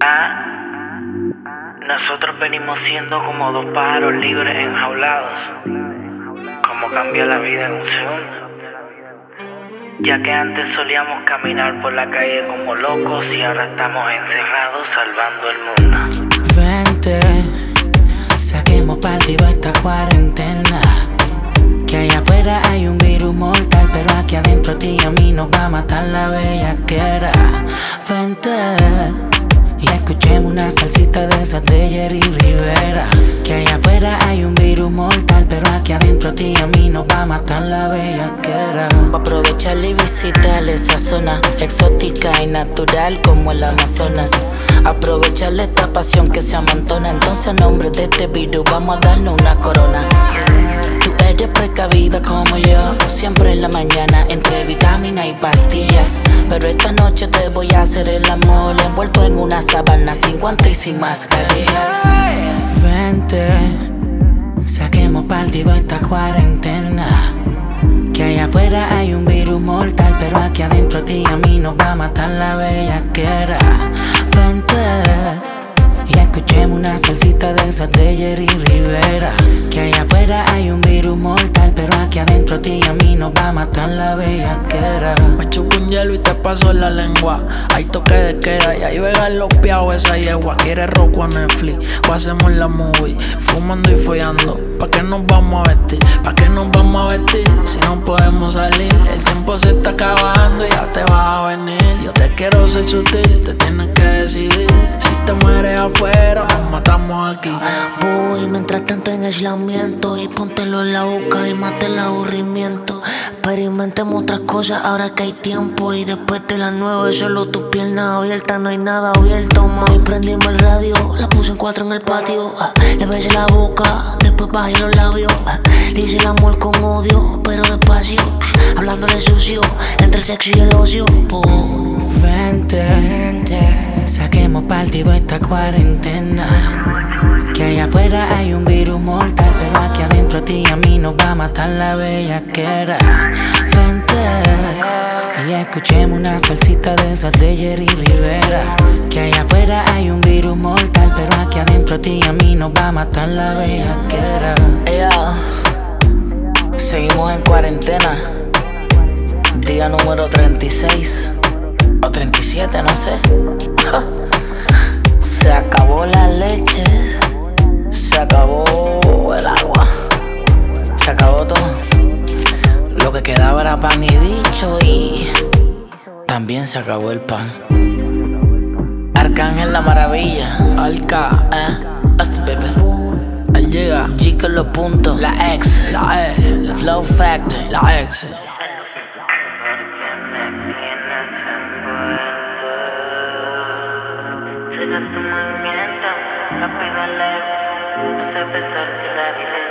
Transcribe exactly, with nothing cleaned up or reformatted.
Ah, nosotros venimos siendo como dos pájaros libres enjaulados. Como cambia la vida en un segundo. Ya que antes solíamos caminar por la calle como locos y ahora estamos encerrados salvando el mundo. Vente, saquemos partido a esta cuarentena. Que allá afuera hay un virus mortal, pero aquí adentro a ti y a mí nos va a matar la bellaquera. Vente y escuchemos una salsita de esas de Jerry Rivera. Que allá afuera hay un virus mortal, pero aquí adentro a ti y a mí nos va a matar la bellaquera. Pa' aprovechar y visitar esa zona exótica y natural como el Amazonas. Aprovechar esta pasión que se amontona. Entonces a nombre de este virus vamos a darnos una corona. Tú eres precavida como yo, siempre en la mañana entre vitamina y pastillas. Pero esta noche te voy a hacer el amor envuelto en una sábana sin guantes y sin mascarillas. Vente, saquemos partido a esta cuarentena. Que allá afuera hay un virus mortal, pero aquí adentro a ti y a mí nos va a matar la bellaquera. Vente y escuchemos una salsita de esas de Jerry Rivera. Que allá afuera hay un virus mortal, pero aquí adentro a ti y a mí nos va a matar la bellaquera. Me chupo un hielo y te paso en la lengua. Hay toque de queda y ahí vegan los piaos esa yegua. ¿Quieres rock o Netflix? O hacemos la movie, fumando y follando. ¿Pa' qué nos vamos a vestir? ¿Pa' qué nos vamos a vestir? Si no podemos salir, el tiempo se está acabando y ya te vas a venir. Yo te quiero ser sutil, te tienes que decidir. Si te mueres afuera, nos matamos aquí. Voy mientras tanto en aislamiento y póntelo en la boca y mate el aburrimiento. Experimentemos otras cosas ahora que hay tiempo. Y después de las nueve solo tus piernas abiertas, no hay nada abierto, mami. Prendimos el radio, la puse en cuatro en el patio. ah, Le besé la boca, después bajé los labios. ah, Le hice el amor con odio, pero despacio. ah, Hablándole sucio, entre el sexo y el ocio. oh. Vente, vente, saquemos partido a esta cuarentena. Que allá afuera hay un virus mortal, pero aquí adentro a ti y a mí nos va a matar la bellaquera. Vente y escuchemos una salsita de esas de Jerry Rivera. Que allá afuera hay un virus mortal, pero aquí adentro a ti y a mí nos va a matar la bellaquera. Ey, yo, seguimos en cuarentena. Día número treinta y seis o treinta y siete, no sé. Ja. Se acabó la leche, se acabó el agua, se acabó todo. Lo que quedaba era pan y bicho y también se acabó el pan. Arcángel la maravilla, Alca, eh, hasta bebé. él llega, G con los puntos, la X, la E, la, Flow Factor, la X. Será tu movimiento, rápido leve, no sé pensar que la vida